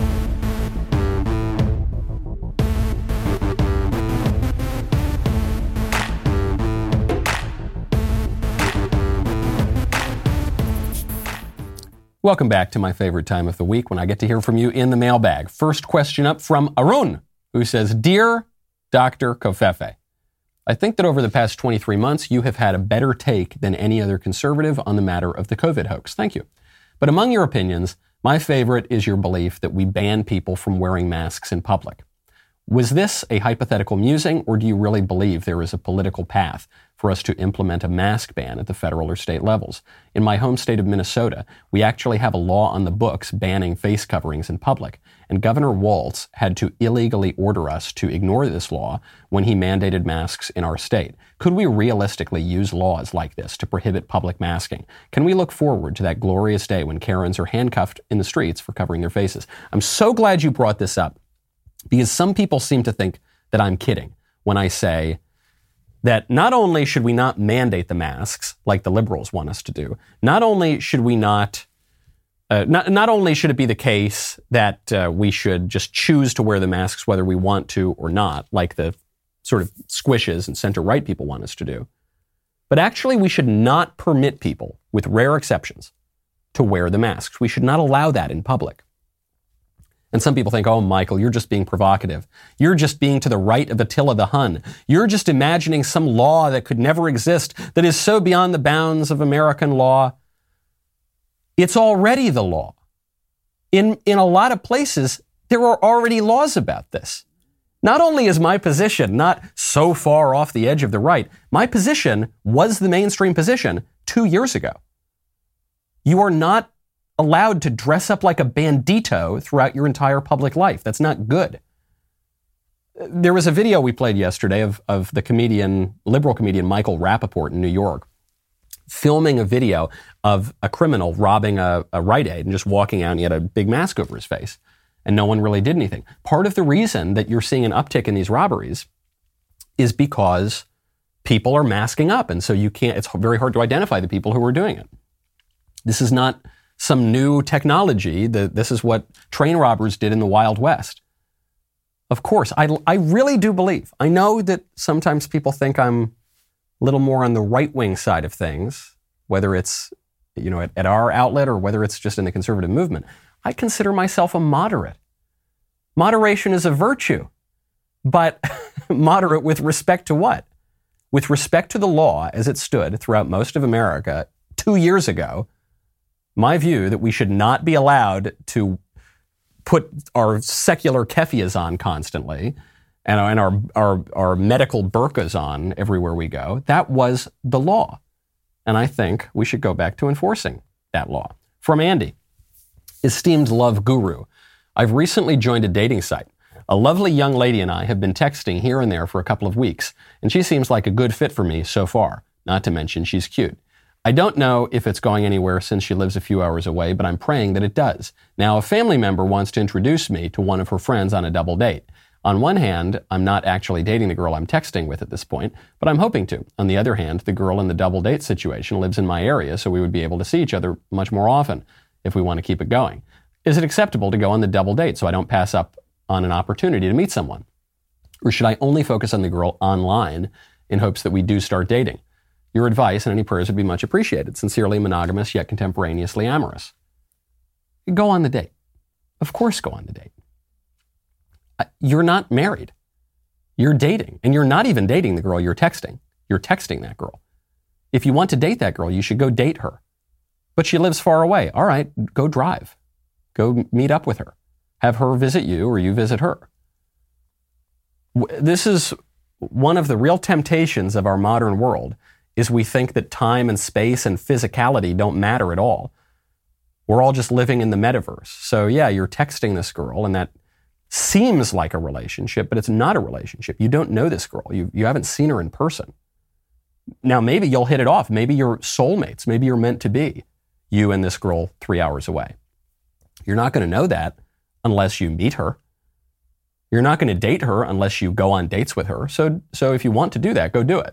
Welcome back to my favorite time of the week when I get to hear from you in the mailbag. First question up from Arun, who says, "Dear Doctor Covfefe, I think that over the past twenty-three months, you have had a better take than any other conservative on the matter of the COVID hoax. Thank you. But among your opinions, my favorite is your belief that we ban people from wearing masks in public. Was this a hypothetical musing, or do you really believe there is a political path for us to implement a mask ban at the federal or state levels? In my home state of Minnesota, we actually have a law on the books banning face coverings in public, and Governor Walz had to illegally order us to ignore this law when he mandated masks in our state. Could we realistically use laws like this to prohibit public masking? Can we look forward to that glorious day when Karens are handcuffed in the streets for covering their faces?" I'm so glad you brought this up, because some people seem to think that I'm kidding when I say that not only should we not mandate the masks like the liberals want us to do, not only should we not, uh, not, not only should it be the case that uh, we should just choose to wear the masks whether we want to or not, like the sort of squishes and center-right people want us to do, but actually we should not permit people, with rare exceptions, to wear the masks. We should not allow that in public. And some people think, "Oh, Michael, you're just being provocative. You're just being to the right of Attila the Hun. You're just imagining some law that could never exist, that is so beyond the bounds of American law." It's already the law. In, in a lot of places, there are already laws about this. Not only is my position not so far off the edge of the right, my position was the mainstream position two years ago. You are not allowed to dress up like a bandito throughout your entire public life. That's not good. There was a video we played yesterday of, of the comedian, liberal comedian Michael Rappaport in New York, filming a video of a criminal robbing a, a Rite Aid and just walking out, and he had a big mask over his face, and no one really did anything. Part of the reason that you're seeing an uptick in these robberies is because people are masking up, and so you can't, it's very hard to identify the people who are doing it. This is not some new technology. The, this is what train robbers did in the Wild West. Of course. I, I really do believe. I know that sometimes people think I'm a little more on the right-wing side of things, whether it's, you know, at, at our outlet or whether it's just in the conservative movement. I consider myself a moderate. Moderation is a virtue, but moderate with respect to what? With respect to the law as it stood throughout most of America two years ago, my view that we should not be allowed to put our secular keffiyehs on constantly and, and our, our, our medical burqas on everywhere we go, that was the law. And I think we should go back to enforcing that law. From Andy, esteemed love guru, I've recently joined a dating site. A lovely young lady and I have been texting here and there for a couple of weeks, and she seems like a good fit for me so far, not to mention she's cute. I don't know if it's going anywhere since she lives a few hours away, but I'm praying that it does. Now, a family member wants to introduce me to one of her friends on a double date. On one hand, I'm not actually dating the girl I'm texting with at this point, but I'm hoping to. On the other hand, the girl in the double date situation lives in my area, so we would be able to see each other much more often if we want to keep it going. Is it acceptable to go on the double date so I don't pass up on an opportunity to meet someone? Or should I only focus on the girl online in hopes that we do start dating? Your advice and any prayers would be much appreciated. Sincerely monogamous, yet contemporaneously amorous. Go on the date. Of course, go on the date. You're not married. You're dating. And you're not even dating the girl you're texting. You're texting that girl. If you want to date that girl, you should go date her. But she lives far away. All right, go drive. Go meet up with her. Have her visit you or you visit her. This is one of the real temptations of our modern world, is we think that time and space and physicality don't matter at all. We're all just living in the metaverse. So yeah, you're texting this girl and that seems like a relationship, but it's not a relationship. You don't know this girl. You, you haven't seen her in person. Now, maybe you'll hit it off. Maybe you're soulmates. Maybe you're meant to be, you and this girl three hours away. You're not going to know that unless you meet her. You're not going to date her unless you go on dates with her. So, so if you want to do that, go do it.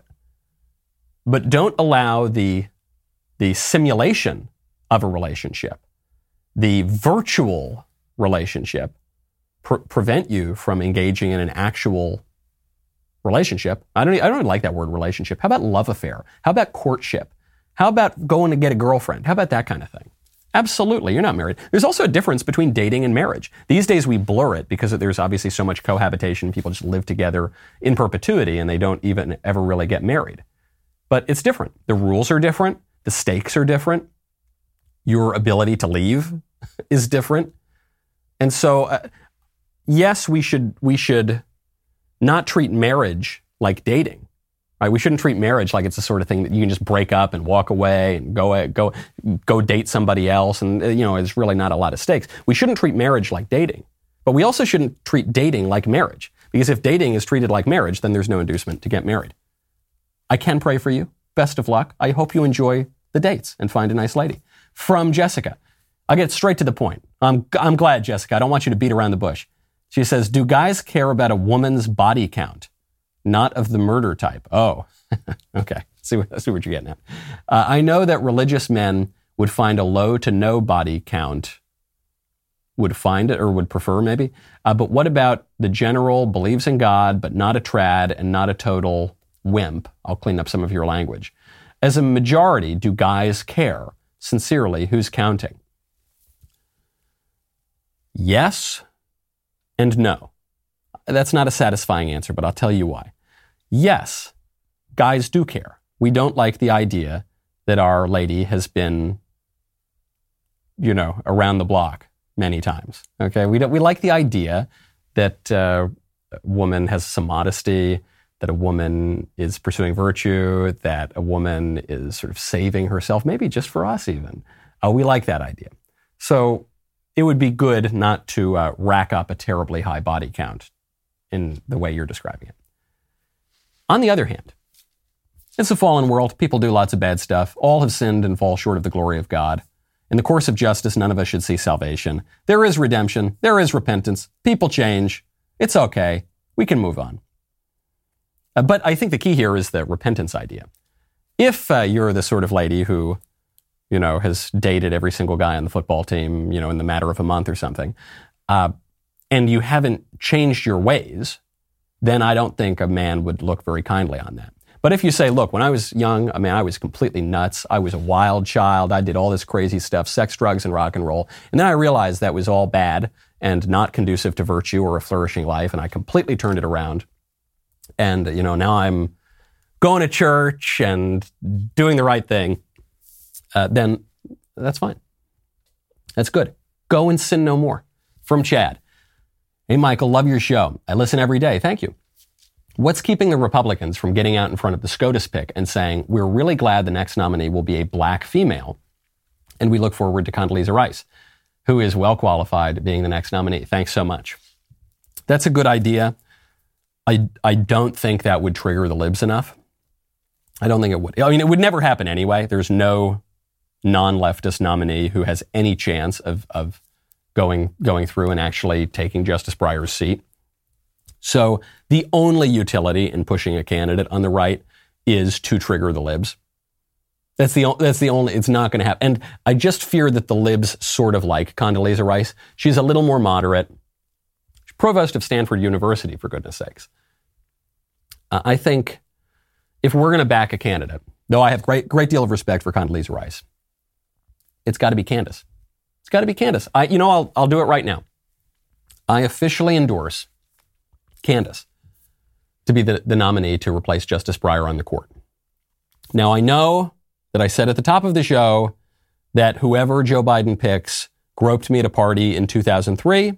But don't allow the, the simulation of a relationship, the virtual relationship, pre- prevent you from engaging in an actual relationship. I don't, I don't even like that word relationship. How about love affair? How about courtship? How about going to get a girlfriend? How about that kind of thing? Absolutely, you're not married. There's also a difference between dating and marriage. These days we blur it because there's obviously so much cohabitation. People just live together in perpetuity and they don't even ever really get married. But it's different. The rules are different. The stakes are different. Your ability to leave is different. And so, uh, yes, we should we should not treat marriage like dating. Right? We shouldn't treat marriage like it's the sort of thing that you can just break up and walk away and go go go date somebody else, and you know, it's really not a lot of stakes. We shouldn't treat marriage like dating, but we also shouldn't treat dating like marriage, because if dating is treated like marriage, then there's no inducement to get married. I can pray for you. Best of luck. I hope you enjoy the dates and find a nice lady. From Jessica. I'll get straight to the point. I'm I'm glad, Jessica. I don't want you to beat around the bush. She says, do guys care about a woman's body count? Not of the murder type. Oh, okay. See what, see what you're getting at. Uh, I know that religious men would find a low to no body count, would find it or would prefer maybe. Uh, but what about the general believes in God, but not a trad and not a total wimp? I'll clean up some of your language. As a majority, do guys care? Sincerely, who's counting? Yes and no. That's not a satisfying answer, but I'll tell you why. Yes, guys do care. We don't like the idea that our lady has been, you know, around the block many times. Okay, we don't, we like the idea that uh, a woman has some modesty, that a woman is pursuing virtue, that a woman is sort of saving herself, maybe just for us even. Uh, we like that idea. So it would be good not to uh, rack up a terribly high body count in the way you're describing it. On the other hand, it's a fallen world. People do lots of bad stuff. All have sinned and fall short of the glory of God. In the course of justice, none of us should see salvation. There is redemption. There is repentance. People change. It's okay. We can move on. Uh, but I think the key here is the repentance idea. If uh, you're the sort of lady who, you know, has dated every single guy on the football team, you know, in the matter of a month or something, uh, and you haven't changed your ways, then I don't think a man would look very kindly on that. But if you say, look, when I was young, I mean, I was completely nuts. I was a wild child. I did all this crazy stuff, sex, drugs, and rock and roll. And then I realized that was all bad and not conducive to virtue or a flourishing life. And I completely turned it around. And, you know, now I'm going to church and doing the right thing. Uh, then that's fine. That's good. Go and sin no more. From Chad. Hey, Michael, love your show. I listen every day. Thank you. What's keeping the Republicans from getting out in front of the SCOTUS pick and saying, we're really glad the next nominee will be a black female, and we look forward to Condoleezza Rice, who is well qualified being the next nominee? Thanks so much. That's a good idea. I, I don't think that would trigger the libs enough. I don't think it would. I mean, it would never happen anyway. There's no non-leftist nominee who has any chance of, of going, going through and actually taking Justice Breyer's seat. So the only utility in pushing a candidate on the right is to trigger the libs. That's the, that's the only, it's not going to happen. And I just fear that the libs sort of like Condoleezza Rice. She's a little more moderate. She's provost of Stanford University, for goodness sakes. Uh, I think if we're going to back a candidate, though I have great, great deal of respect for Condoleezza Rice, it's got to be Candace. It's got to be Candace. I, you know, I'll, I'll do it right now. I officially endorse Candace to be the, the nominee to replace Justice Breyer on the court. Now, I know that I said at the top of the show that whoever Joe Biden picks groped me at a party in two thousand three.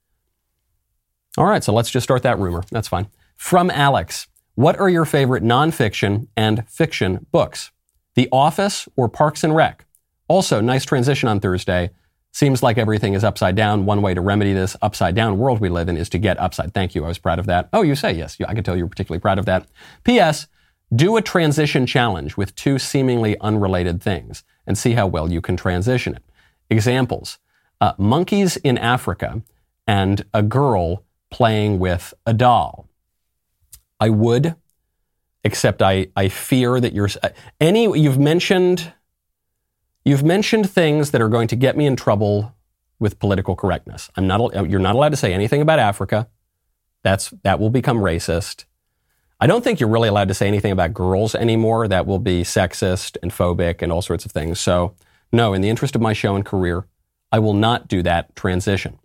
All right, so let's just start that rumor. That's fine. From Alex, what are your favorite nonfiction and fiction books? The Office or Parks and Rec? Also, nice transition on Thursday. Seems like everything is upside down. One way to remedy this upside down world we live in is to get upside. Thank you. I was proud of that. Oh, you say yes. I can tell you're particularly proud of that. P S. Do a transition challenge with two seemingly unrelated things and see how well you can transition it. Examples. Uh, monkeys in Africa and a girl playing with a doll. I would, except I, I fear that you're... Uh, any, you've mentioned... You've mentioned things that are going to get me in trouble with political correctness. I'm not, you're not allowed to say anything about Africa. That's, that will become racist. I don't think you're really allowed to say anything about girls anymore. That will be sexist and phobic and all sorts of things. So no, in the interest of my show and career, I will not do that transition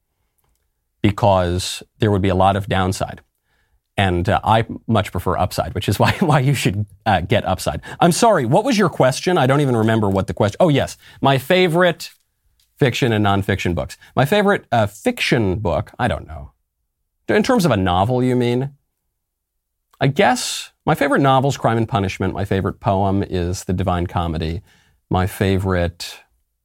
because there would be a lot of downside. And uh, I much prefer upside, which is why why you should uh, get upside. I'm sorry, what was your question? I don't even remember what the question... Oh, yes. My favorite fiction and nonfiction books. My favorite uh, fiction book, I don't know. In terms of a novel, you mean? I guess my favorite novel is Crime and Punishment. My favorite poem is The Divine Comedy. My favorite...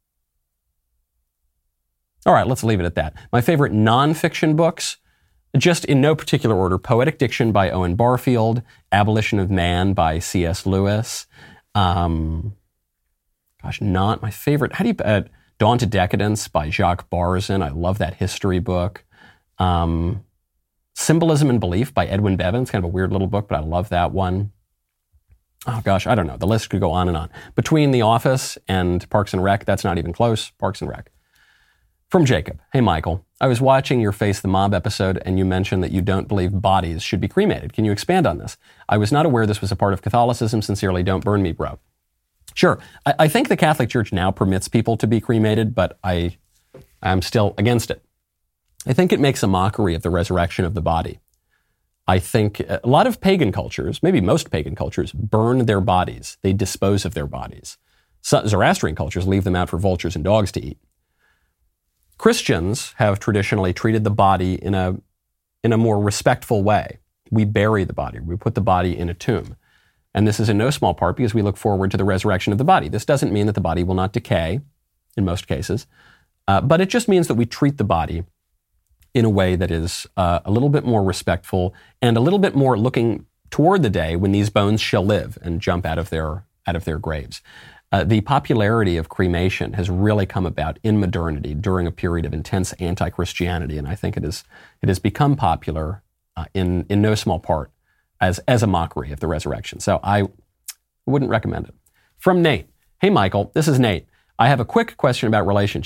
All right, let's leave it at that. My favorite nonfiction books... Just in no particular order, Poetic Diction by Owen Barfield, Abolition of Man by C S Lewis. Um, gosh, not my favorite. How do you, uh, Dawn to Decadence by Jacques Barzin. I love that history book. Um, Symbolism and Belief by Edwin Bevins. Kind of a weird little book, but I love that one. Oh gosh, I don't know. The list could go on and on. Between The Office and Parks and Rec, that's not even close. Parks and Rec. From Jacob. Hey, Michael. I was watching your Face the Mob episode and you mentioned that you don't believe bodies should be cremated. Can you expand on this? I was not aware this was a part of Catholicism. Sincerely, don't burn me, bro. Sure. I, I think the Catholic Church now permits people to be cremated, but I, I'm still against it. I think it makes a mockery of the resurrection of the body. I think a lot of pagan cultures, maybe most pagan cultures, burn their bodies. They dispose of their bodies. So, Zoroastrian cultures leave them out for vultures and dogs to eat. Christians have traditionally treated the body in a, in a more respectful way. We bury the body. We put the body in a tomb. And this is in no small part because we look forward to the resurrection of the body. This doesn't mean that the body will not decay in most cases, uh, but it just means that we treat the body in a way that is uh, a little bit more respectful and a little bit more looking toward the day when these bones shall live and jump out of their, out of their graves. Uh, the popularity of cremation has really come about in modernity during a period of intense anti-Christianity, and I think it is it has become popular uh, in in no small part as as a mockery of the resurrection. So I wouldn't recommend it. From Nate. Hey, Michael, this is Nate. I have a quick question about relationships.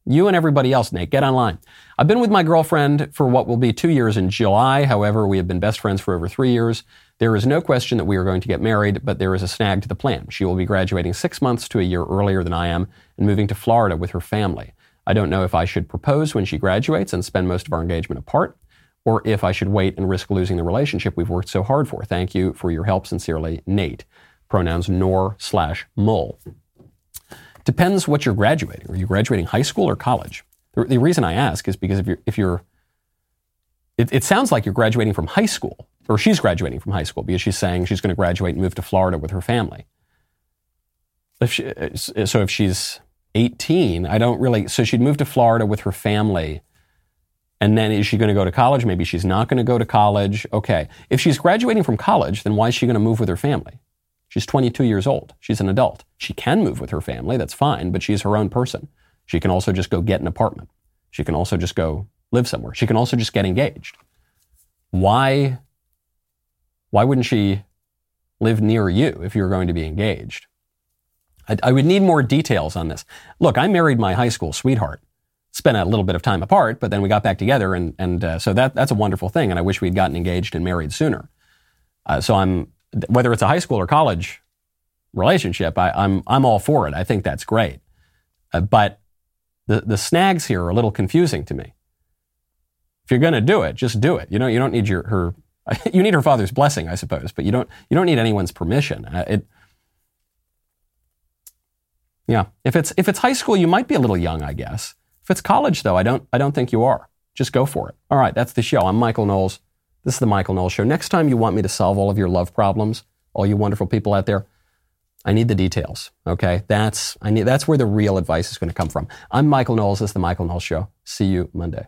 You and everybody else, Nate, get online. I've been with my girlfriend for what will be two years in July. However, we have been best friends for over three years. There is no question that we are going to get married, but there is a snag to the plan. She will be graduating six months to a year earlier than I am and moving to Florida with her family. I don't know if I should propose when she graduates and spend most of our engagement apart, or if I should wait and risk losing the relationship we've worked so hard for. Thank you for your help. Sincerely, Nate. Pronouns nor slash mull. Depends what you're graduating. Are you graduating high school or college? The, the reason I ask is because if you're, if you're it, it sounds like you're graduating from high school, or she's graduating from high school because she's saying she's going to graduate and move to Florida with her family. If she, so if she's eighteen, I don't really, so she'd move to Florida with her family. And then is she going to go to college? Maybe she's not going to go to college. Okay. If she's graduating from college, then why is she going to move with her family? She's twenty-two years old. She's an adult. She can move with her family. That's fine, but she's her own person. She can also just go get an apartment. She can also just go live somewhere. She can also just get engaged. Why, why wouldn't she live near you if you're going to be engaged? I, I would need more details on this. Look, I married my high school sweetheart. Spent a little bit of time apart, but then we got back together, and and uh, so that that's a wonderful thing. And I wish we'd gotten engaged and married sooner. Uh, so I'm whether it's a high school or college relationship, I, I'm I'm all for it. I think that's great. Uh, but the the snags here are a little confusing to me. If you're going to do it, just do it. You know, you don't need your her you need her father's blessing, I suppose, but you don't you don't need anyone's permission. Uh, it. Yeah, if it's if it's high school, you might be a little young, I guess. If it's college, though, I don't I don't think you are. Just go for it. All right, that's the show. I'm Michael Knowles. This is the Michael Knowles Show. Next time you want me to solve all of your love problems, all you wonderful people out there, I need the details, okay? That's I need. That's where the real advice is going to come from. I'm Michael Knowles. This is the Michael Knowles Show. See you Monday.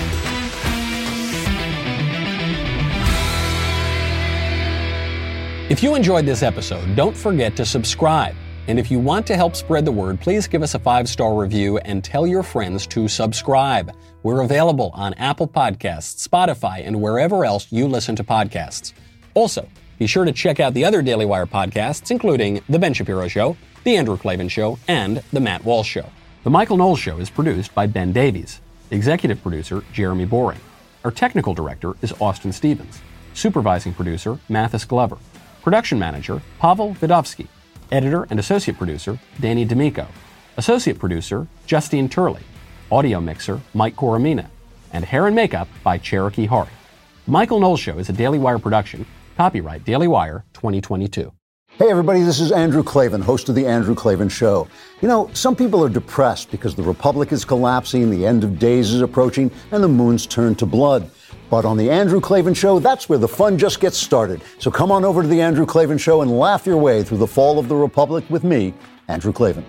If you enjoyed this episode, don't forget to subscribe. And if you want to help spread the word, please give us a five-star review and tell your friends to subscribe. We're available on Apple Podcasts, Spotify, and wherever else you listen to podcasts. Also, be sure to check out the other Daily Wire podcasts, including The Ben Shapiro Show, The Andrew Klavan Show, and The Matt Walsh Show. The Michael Knowles Show is produced by Ben Davies. Executive producer, Jeremy Boring. Our technical director is Austin Stevens. Supervising producer, Mathis Glover. Production manager, Pavel Vidovsky. Editor and associate producer, Danny D'Amico. Associate producer, Justine Turley. Audio mixer, Mike Coromina. And hair and makeup by Cherokee Hart. The Michael Knowles Show is a Daily Wire production. Copyright Daily Wire twenty twenty-two. Hey everybody, this is Andrew Klavan, host of The Andrew Klavan Show. You know, some people are depressed because the Republic is collapsing, the end of days is approaching, and the moon's turned to blood. But on The Andrew Klavan Show, that's where the fun just gets started. So come on over to The Andrew Klavan Show and laugh your way through the fall of the Republic with me, Andrew Klavan.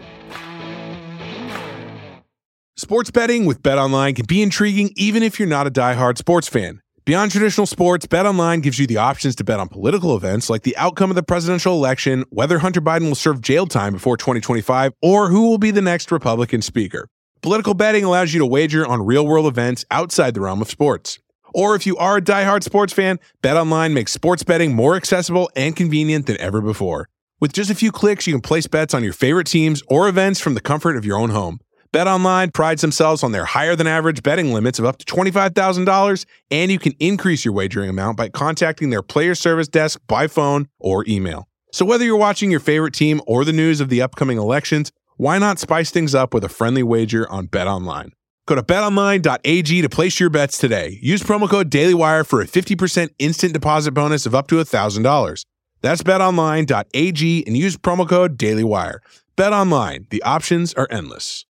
Sports betting with BetOnline can be intriguing even if you're not a diehard sports fan. Beyond traditional sports, BetOnline gives you the options to bet on political events like the outcome of the presidential election, whether Hunter Biden will serve jail time before twenty twenty-five, or who will be the next Republican speaker. Political betting allows you to wager on real-world events outside the realm of sports. Or if you are a diehard sports fan, BetOnline makes sports betting more accessible and convenient than ever before. With just a few clicks, you can place bets on your favorite teams or events from the comfort of your own home. BetOnline prides themselves on their higher-than-average betting limits of up to twenty-five thousand dollars, and you can increase your wagering amount by contacting their player service desk by phone or email. So whether you're watching your favorite team or the news of the upcoming elections, why not spice things up with a friendly wager on BetOnline? Go to bet online dot a g to place your bets today. Use promo code DailyWire for a fifty percent instant deposit bonus of up to one thousand dollars. That's bet online dot a g and use promo code DailyWire. BetOnline, the options are endless.